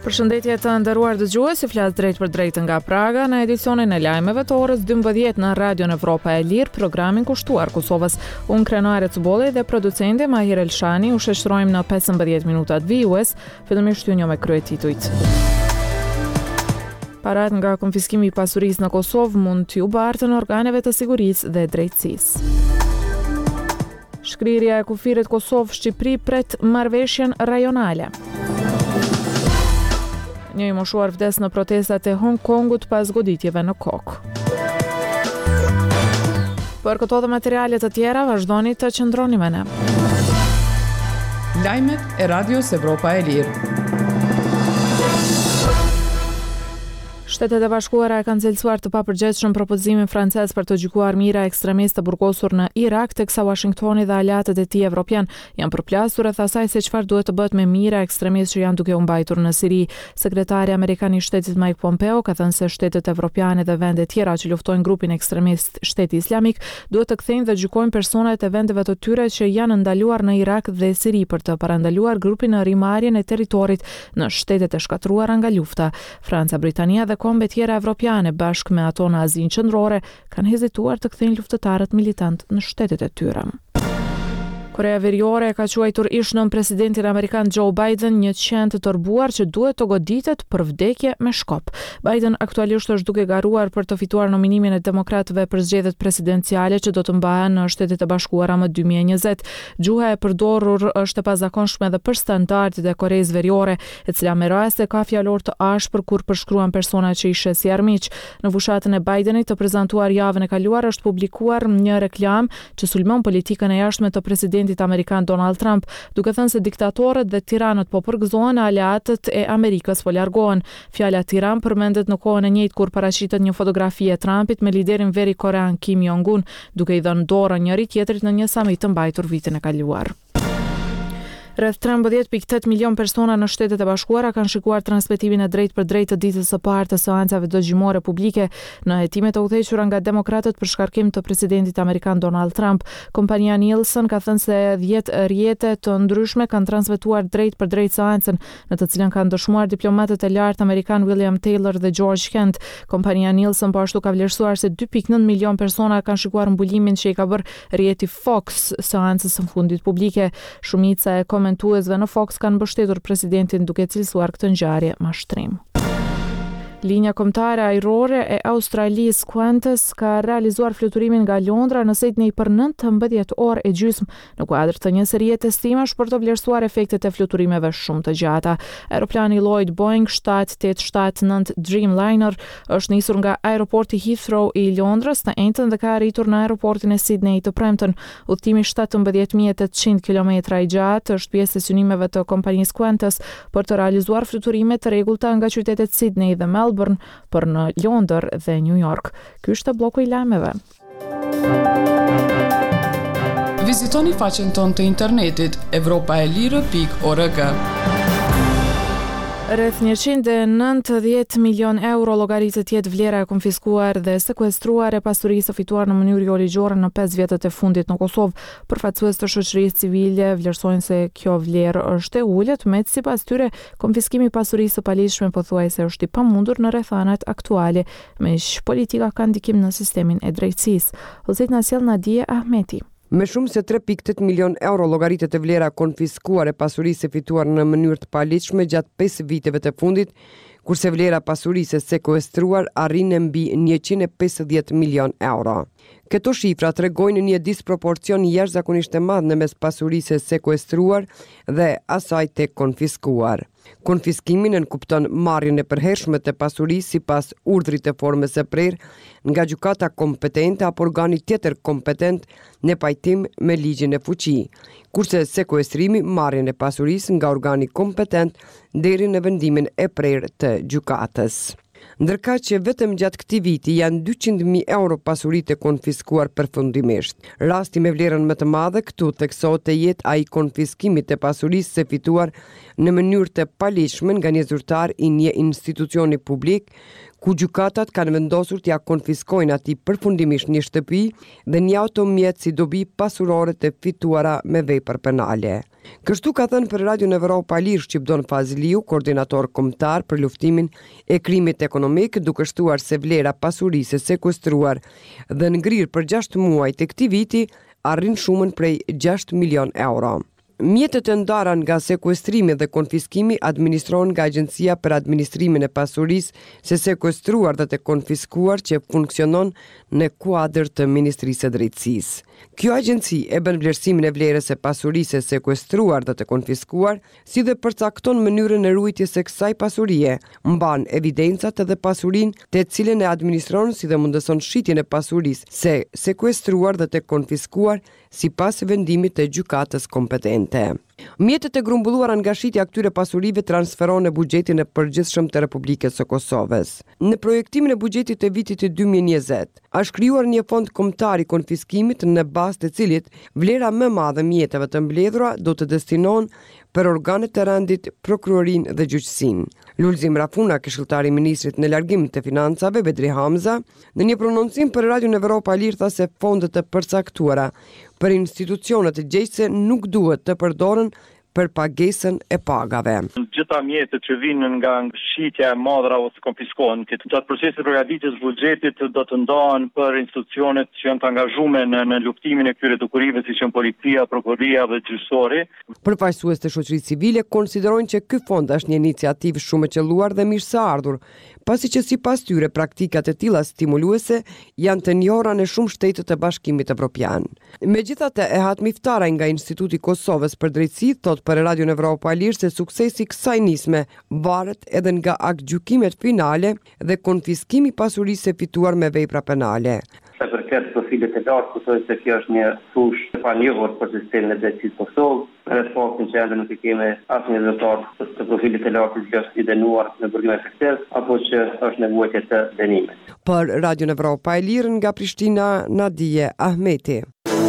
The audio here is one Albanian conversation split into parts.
Përshëndetje të nderuar dëgjues, flas drejt për drejt nga Praga në edicionin e lajmeve të orës 12 në Radion Evropa e Lirë, programin kushtuar Kosovës. Unë Krenare Cuboli dhe producenti Mahir Elshani u shoqërojmë në 15 minutat vijues, fillimisht ju një me kryetitujt. Parat nga konfiskimi i pasurisë në Kosovë mund t'ju bartën organeve të sigurisë dhe drejtësisë. Shkrirja e kufirit Kosovë-Shqipëri pret marrëveshjen rajonale. Një i moshuar vdes në protestat e Hong Kongut pas goditjeve në Kokë. Për këto dhe materialet të tjera, vazhdoni të qëndroni me ne. Lajmet e Radios Evropa e Lirë. Shtetet e Bashkuara e kanë cilësuar të papërgjegjshëm propozimin francez për të gjykuar mira ekstremistë të burgosur në Irak, teksa Washingtoni dhe aleatët e tij evropian janë përplasur rreth asaj se çfarë duhet të bëhet me mira ekstremistë që janë duke u mbajtur në Siri. Sekretari amerikan i Shtetit Mike Pompeo ka thënë se shtetet evropiane dhe vende tjera që luftojnë grupin ekstremist Shteti Islamik duhet të kthejnë dhe gjykojnë personat e vendeve të tyre që janë ndaluar në Irak dhe Siri për të parandaluar grupin në rrimarrjen e territorit në shtetet e shkatruara nga lufta. Franca, Britania dhe kombe tjera evropiane bashkë me ato në Azinë Qendrore kanë hezituar të kthejnë luftëtarët militant në shtetet e tyre. Korea Veriore ka quajtur ish-nën presidentin amerikan Joe Biden një qend të tërbuar që duhet të goditet për vdekje me shkop. Biden aktualisht është duke garuar për të fituar nominimin e demokratëve për zgjedhjet presidenciale që do të mbahen në Shtetet e Bashkuara më 2020. Gjuha e përdorur është e pazakonshme edhe për standardet e Koreas Veriore, e cila me raste ka fjalor të ashpër kur përshkruan persona që i sheh si armiq. Në fushatën e Bidenit të prezantuar javën e kaluar është publikuar një reklam që sulmon politikën e jashtme të presidentit amerikan Donald Trump, duke thënë se diktatorët dhe tiranët po përgëzohen, aleatët e Amerikës po largohen. Fjala tiran përmendet në kohën e njëjtë kur paraqitet një fotografi e Trumpit me liderin veri korean Kim Jong-un, duke i dhënë dorë njëri tjetrit në një samit të mbajtur vitin e kaluar. Rreth 13.8 milion persona në Shtetet e Bashkuara kanë shikuar transmetimin e drejt për drejt të ditës së parë të seancave dëgjimore publike në hetimet e udhëhequra nga demokratët për shkarkim të presidentit amerikan Donald Trump. Kompania Nielsen ka thënë se 10 rrjete të ndryshme kanë transmetuar drejt për drejt seancën, në të cilën kanë dëshmuar diplomatët e lartë amerikan William Taylor dhe George Kent. Kompania Nielsen po ashtu ka vlerësuar se 2.9 milion persona kanë shikuar mbulimin që i ka bërë rrjeti Fox seancës së fundit publike. Shumica e komentuesve në Fox kanë mbështetur presidentin duke cilësuar këtë ngjarje mashtrim. Linja kombëtare ajrore e Australisë Qantas ka realizuar fluturimin nga Londra në Sydney për 19 orë e gjysmë në kuadër të një serie testimash për të vlerësuar efektet e fluturimeve shumë të gjata. Aeroplani Lloyd Boeing 787-9 Dreamliner është nisur nga aeroporti Heathrow i Londrës në Enton dhe ka arritur në aeroportin e Sydney të premten. Udhtimi 17.800 kilometra i gjatë është pjesë e synimeve të kompanisë Qantas për të realizuar fluturime të rregullta nga qytetet Sydney dhe Melbourne për në Londër dhe New York. Ky është bloku i lajmeve. Vizitoni faqen tonë të internetit evropaelire.org. Rreth 190 milion euro llogaritet të jetë vlera e konfiskuar dhe sekuestruar e pasurisë fituar në mënyrë jo ligjore në 5 vjetët e fundit në Kosovë. Përfaqësues të shoqërisë civile vlerësojnë se kjo vlerë është e ulët, me sipas tyre konfiskimi i pasurisë së paligjshme pothuajse është i pamundur në rrethanat aktuale, meq politika ka ndikim në sistemin e drejtësisë. Ose na sjell Nadia Ahmeti. Me shumë se 3.8 milion euro llogaritet e vlera konfiskuar e pasurisë fituar në mënyrë të paligjshme gjatë 5 viteve të fundit, kurse vlera pasurisë sekuestruar arrin mbi 150 milion euro. Këto shifra tregojnë një disproporcion jashtëzakonisht të madh në mes pasurisë sekuestruar dhe asaj të konfiskuar. Konfiskimi nënkupton marrjen e përhershme të pasurisë sipas urdhrit të formës së prerë nga gjykata kompetente apo organi tjetër kompetent në pajtim me ligjin e fuqi, kurse sekuestrimi marrjen e pasurisë nga organi kompetent deri në vendimin e prerë të gjykatës. Ndërka që vetëm gjatë këtij viti janë 200.000 euro pasuri të konfiskuar përfundimisht. Rasti me vlerën më të madhe këtu theksohet të jetë ai konfiskimi të pasurisë së fituar në mënyrë të paligjshme nga një zyrtar i një institucioni publik, ku gjykatat kanë vendosur t'ia konfiskojnë atij përfundimisht një shtëpi dhe një automjet si dobi pasurore të fituara me vepër penale. Kështu ka thënë për Radion Evropa e Lirë Shqipdon Fazliu, koordinator kombëtar për luftimin e krimit ekonomik, duke shtuar se vlera pasurisë e sekuestruar dhe ngrirë për 6 muaj të këtij viti arrin shumën prej 6 milion euro. Mjetet e ndara nga sekuestrimi dhe konfiskimi administrohen nga Agjencia për Administrimin e Pasurisë së Sekuestruar dhe të Konfiskuar që funksionon në kuadër të Ministrisë së Drejtësisë. Kjo agjenci e bën vlerësimin e vlerës së pasurisë së sekuestruar dhe të konfiskuar, si dhe përcakton mënyrën e ruajtjes së kësaj pasurie, mban evidencat dhe pasurinë të cilën e administron, si dhe mundëson shitjen e pasurisë së sekuestruar dhe të konfiskuar sipas vendimit të gjykatës kompetente. Mjetet e grumbulluara nga shitja këtyre pasurive transferohen në buxhetin e përgjithshëm të Republikës së Kosovës. Në projektimin e buxhetit të vitit 2020, është krijuar një fond kombëtar i konfiskimit në bazë të cilit vlera më e madhe mjeteve të mbledhura do të destinohen për organet të rendit, prokurorinë dhe gjyqësinë. Lulzim Rafuna, këshilltari i ministrit në largim të financave, Bedri Hamza, në një prononcim për Radion Evropa e Lirë tha se fondet të përcaktuara për institucionet të gjyqëse nuk duhet të përdoren për pagesën e pagave. Gjitha mjetet që vinë nga shitja e madhra ose konfiskohen, gjatë procesit përgatitjes buxhetit do të ndahen për institucionet që janë të angazhuar në luftimin e këtyre dukurive, siç janë policia, prokuroria dhe gjyqësori. Përfaqësues të shoqërisë civile konsiderojnë që ky fond është një iniciativë shumë e qelluar dhe mirëseardhur, pasi që sipas tyre praktikat e tilla stimuluese janë të njohura në shumë shtete të Bashkimit Evropian. Megjithatë, e hatmiftara nga Instituti i Kosovës për Drejtësi thot për Radion Evropa e Lirë se suksesi i kësaj nisme varet edhe nga aktgjykimet finale dhe konfiskimi i pasurisë e fituar me vepra penale. Sa përket profilit të lartë, kushtoj se kjo është një fushë e panjohur për sistemin e drejtësisë Kosovë. Rreth faktin që ende nuk kemi asnjë rezultat të profilit të lartë që është i dënuar në burgim efektiv apo që është nevojë të dënimit. Për Radion Evropa e Lirë nga Prishtina, Nadije Ahmeti.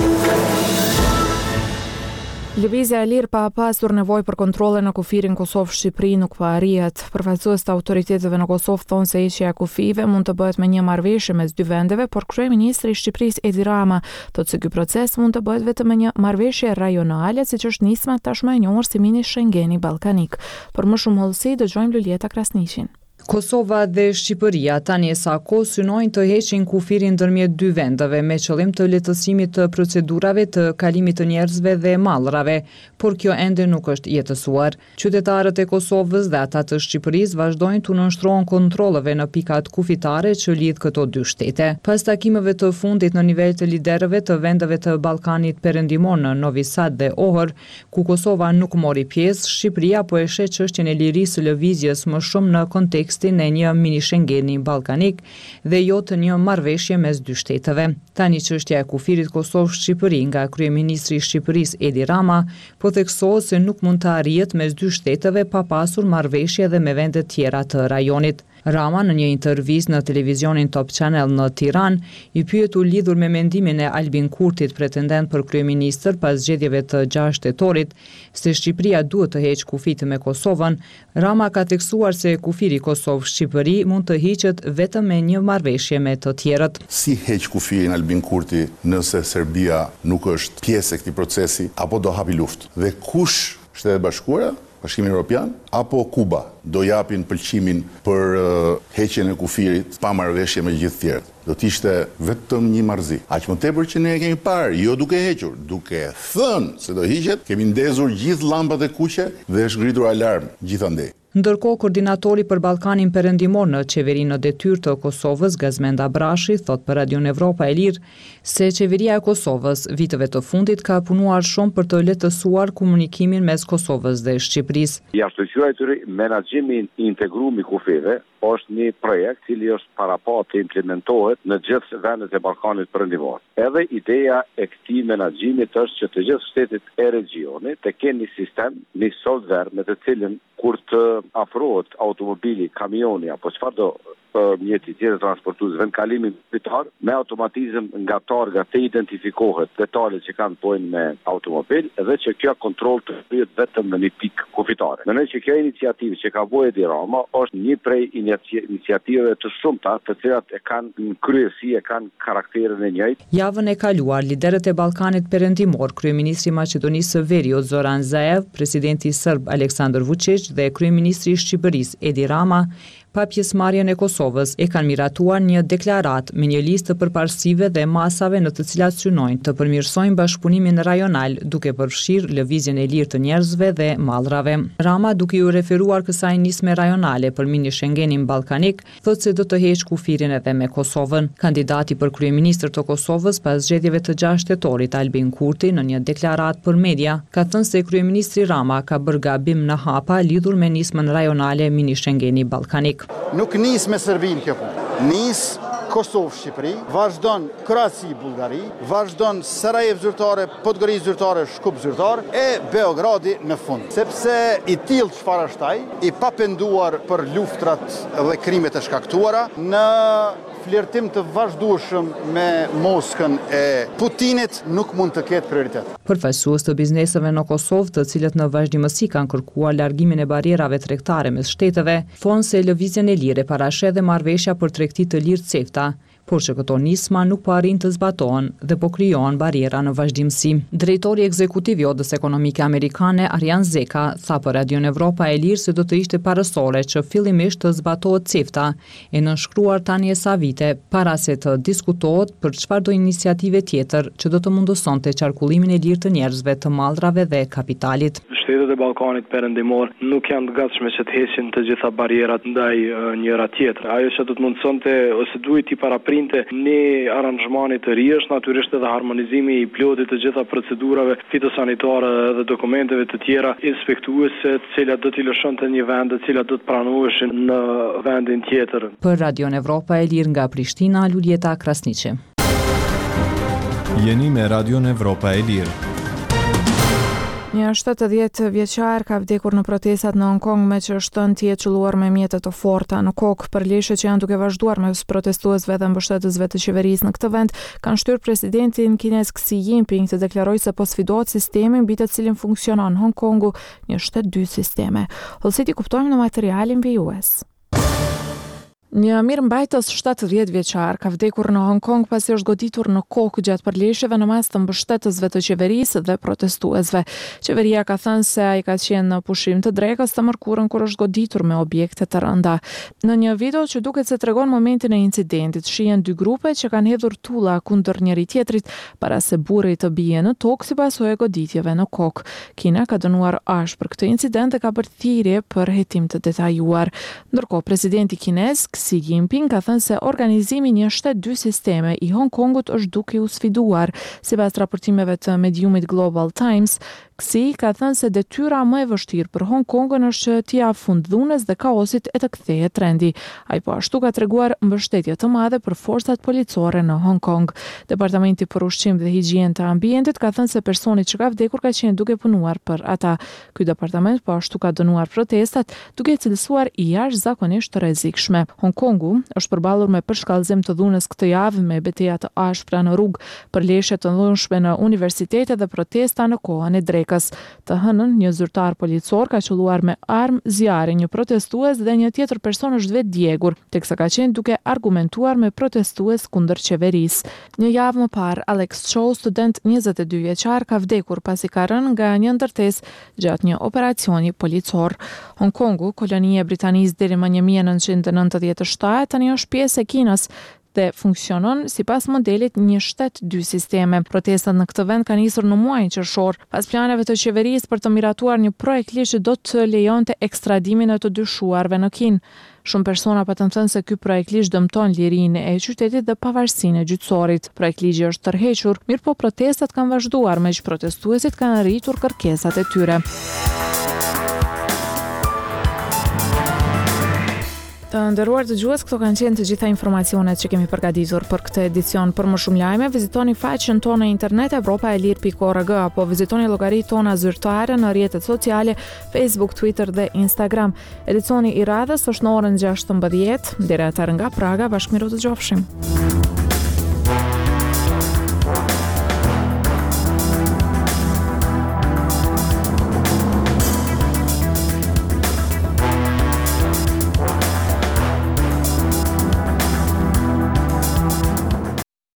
Lëvizja e lirë pa pasur nevojë për kontrole në kufirin Kosovë-Shqipëri nuk po arrihet. Përfaqësues të autoriteteve në Kosovë thonë se heqja e kufive mund të bëhet me një marrëveshje mes dy vendeve, por kryeministri i Shqipërisë Edi Rama thotë se ky proces mund të bëhet vetëm me një marrëveshje rajonale, siç është nisma tashmë e njohur si mini Schengeni ballkanik. Për më shumë hollësi dëgjojmë Lulieta Krasniqin. Kosova dhe Shqipëria tani sa kohë synojnë të heqin kufirin ndërmjet dy vendeve me qëllim të lehtësimit të procedurave të kalimit të njerëzve dhe mallrave, por kjo ende nuk është jetësuar. Qytetarët e Kosovës dhe ata të Shqipërisë vazhdojnë të nënshtrohen kontrolleve në pikat kufitare që lidh këto dy shtete. Pas takimeve të fundit në nivel të liderëve të vendeve të Ballkanit Perëndimor në Novi Sad dhe Ohër, ku Kosova nuk mori pjesë, Shqipëria po e sheh çështjen e lirisë së lëvizjes më shumë në kontekst në një mini Schengeni ballkanik dhe jo të një marrëveshje mes dy shteteve. Tani çështja e kufirit Kosovë-Shqipëri nga kryeministri i Shqipërisë Edi Rama po theksohet se nuk mund të arrihet mes dy shteteve pa pasur marrëveshje edhe me vende tjera të rajonit. Rama në një intervistë në televizionin Top Channel në Tiranë i pyetur lidhur me mendimin e Albin Kurtit, pretendent për kryeministër pas zgjedhjeve të 6 shtetorit, se Shqipëria duhet të heqë kufit me Kosovën, Rama ka theksuar se kufiri Kosovë-Shqipëri mund të hiqet vetëm me një marrëveshje me të tjerët. Si heq kufirin Albin Kurti nëse Serbia nuk është pjesë e këtij procesi apo do hapi luftë? Dhe kush, Shtetet Bashkuara, Bashkimi Evropian apo Kuba do japin pëlqimin për heqjen e kufirit pa marrëveshje me gjithë tjerët? Do të ishte vetëm një marrëzi. Aq më tepër që ne e kemi parë, jo duke hequr, duke thënë se do hiqet, kemi ndezur gjithë llampat e kuqe dhe është ngritur alarm gjithandej. Ndërkohë, koordinatori për Ballkanin Perëndimor në qeverinë në detyrë të Kosovës, Gazmenda Brashi, thot për Radion Evropa e Lirë se qeveria e Kosovës viteve të fundit ka punuar shumë për të lehtësuar komunikimin mes Kosovës dhe Shqipërisë. Jashtëquajturi menaxhimi i integruar i kufive është një projekt cili është parapat të implementohet në gjithë vendet e Ballkanit Perëndimor. Edhe ideja e këtij menaxhimit është që të gjithë shtetet e regionit të kenë një sistem, një software me të cilin kur të afrohet automobili, kamioni apo çfarëdo mjeti tjetër transportuesve në kalimin kufitar, me automatizëm nga targa të identifikohet detalet që kanë bojnë me automobil dhe që kjo kontroll të kryet vetëm në një pikë kufitare. Mendoj që kjo iniciativë që ka bojë Edi Rama është një prej iniciativave të shumta të cilat e kanë në kryesi e kanë karakterin e njëjtë. Javën e kaluar, liderët e Ballkanit Perëndimor, kryeministri i Maqedonisë së Veriut Zoran Zaev, presidenti serb Aleksandar Vučić dhe kryeministri i Shqipërisë Edi Rama, pa pjesëmarrjen e Kosovës e kanë miratuar një deklaratë me një listë të përparësive dhe masave në të cilat synojnë të përmirësojnë bashkëpunimin rajonal duke përfshirë lëvizjen e lirë të njerëzve dhe mallrave. Rama, duke u referuar kësaj nisme rajonale për mini Schengenin ballkanik, thotë se do të heqë kufirin edhe me Kosovën. Kandidati për kryeministër të Kosovës pas zgjedhjeve të 6 shtetorit Albin Kurti në një deklaratë për media ka thënë se kryeministri Rama ka bërë gabim në hapa lidhur me nismën rajonale mini Schengeni ballkanik. Nuk nis me Serbinë kjo punë. Nis Kosovë, Shqipëri, vazhdon Kroaci, Bullgari, vazhdon Sarajevo zyrtare, Podgorica zyrtare, Shkup zyrtar e Beogradi në fund. Sepse i tillë çfarë është ai, i papenduar për luftrat dhe krimet e shkaktuara në flirtim të vazhdueshëm me Moskën e Putinit nuk mund të ketë prioritet. Përfaqësues të bizneseve në Kosovë, të cilët në vazhdimësi kanë kërkuar largimin e barierave tregtare mes shteteve, thonë se lëvizjen e lirë parashë dhe marrëveshja për tregti të lirë CEFTA, por që këto nisma nuk po arrin të zbatohen dhe po krijohen bariera në vazhdimsi. Drejtori ekzekutiv i Odës Ekonomike Amerikane, Arjan Zeka, tha për Radion Evropa e Lirë se do të ishte parësore që fillimisht të zbatohet CEFTA, e nënshkruar tani e sa vite para se të diskutohet për çfarëdo iniciative tjetër që do të mundësonte qarkullimin e lirë të njerëzve, të mallrave dhe kapitalit. Shtetet e Ballkanit Perëndimor nuk janë të gatshme që të heqin të gjitha barierat ndaj njëra tjetrës. Ajo që do të mundësonte ose duhet i paraprinte një aranzhmani të ri është natyrisht edhe harmonizimi i plotit të gjitha procedurave fitosanitare dhe dokumenteve të tjera inspektuese, të cilat do t'i lëshonte një vend, të cilat do të pranoheshin në vendin tjetër. Për Radion Evropa e Lirë nga Prishtina, Luljeta Krasniqi. Jeni me Radion Evropa e Lirë. Një 70 vjeçar ka vdekur në protestat në Hong Kong me që shtën të jetë qelluar me mjete të forta në kokë. Për leshe që janë duke vazhduar mes protestuesve dhe mbështetësve të qeverisë në këtë vend, kanë shtyrë presidentin kinez Xi Jinping të deklarojë se po sfidohet sistemi mbi të cilin funksionon Hong Kongu, një shtet dy sisteme. Hollësiti kuptojmë në materialin VUS. Një mirëmbajtës 70 vjeçar ka vdekur në Hong Kong pasi është goditur në kokë gjatë përleshjeve në mes të mbështetësve të qeverisë dhe protestuesve. Qeveria ka thënë se ai ka qenë në pushim të drekës të mërkurën kur është goditur me objekte të rënda. Në një video që duket se tregon momentin e incidentit, shihen dy grupe që kanë hedhur tulla kundër njëri tjetrit para se burri të bie në tokë si pasojë e goditjeve në kokë. Kina ka dënuar ashpër këtë incident dhe ka bërë thirrje për hetim të detajuar. Ndërkohë, presidenti kinez Xi Jinping ka thënë se organizimi një shtet dy sisteme i Hong Kongut është duke u sfiduar. Sipas raportimeve të mediumit Global Times, Xi ka thënë se detyra më e vështirë për Hong Kongun është që t'i jap fund dhunës dhe kaosit e të kthehet trendi. Ai po ashtu ka treguar mbështetje të madhe për forcat policore në Hong Kong. Departamenti për ushqim dhe higjienë të ambientit ka thënë se personi që ka vdekur ka qenë duke punuar për ata. Ky departament po ashtu ka dënuar protestat duke cilësuar i jashtëzakonisht të rrezikshme. Hong Kongu është përballur me përshkallëzim të dhunës këtë javë me betejë të ashpra në rrugë, përleshje të ndryshme në universitete dhe protesta në kohën e drekës. Të hënën, një zyrtar policor ka qelluar me armë zjarri një protestues dhe një tjetër person është vetë djegur, teksa ka qenë duke argumentuar me protestues kundër qeverisë. Një javë më parë, Alex Chow, student 22 vjeçar, ka vdekur pasi ka rënë nga një ndërtesë gjatë një operacioni policor. Hong Kongu, kolonia e Britanisë deri më 1997, tani është pjesë e Kinës dhe funksionon sipas modelit një shtet dy sisteme. Protestat në këtë vend kanë nisur në muajin qershor, pas planeve të qeverisë për të miratuar një projekt ligji që do të lejonte ekstradimin e të dyshuarve në Kinë. Shumë persona patën thënë se ky projekt ligj dëmton lirinë e qytetit dhe pavarësinë e gjyqësorit. Projekt ligji është tërhequr, mirëpo protestat kanë vazhduar me që protestuesit kanë rritur kërkesat e tyre. Të nderuar dëgjues, këto kanë qenë të gjitha informacionet që kemi përgatitur për këtë edicion. Për më shumë lajme, vizitoni faqen tonë në internet evropaelir.org apo vizitoni llogaritë tona zyrtare në rrjetet sociale Facebook, Twitter dhe Instagram. Edicioni i radhës është në orën 16:00. Deri atëherë nga Praga, bashkëmiru të gjofshim.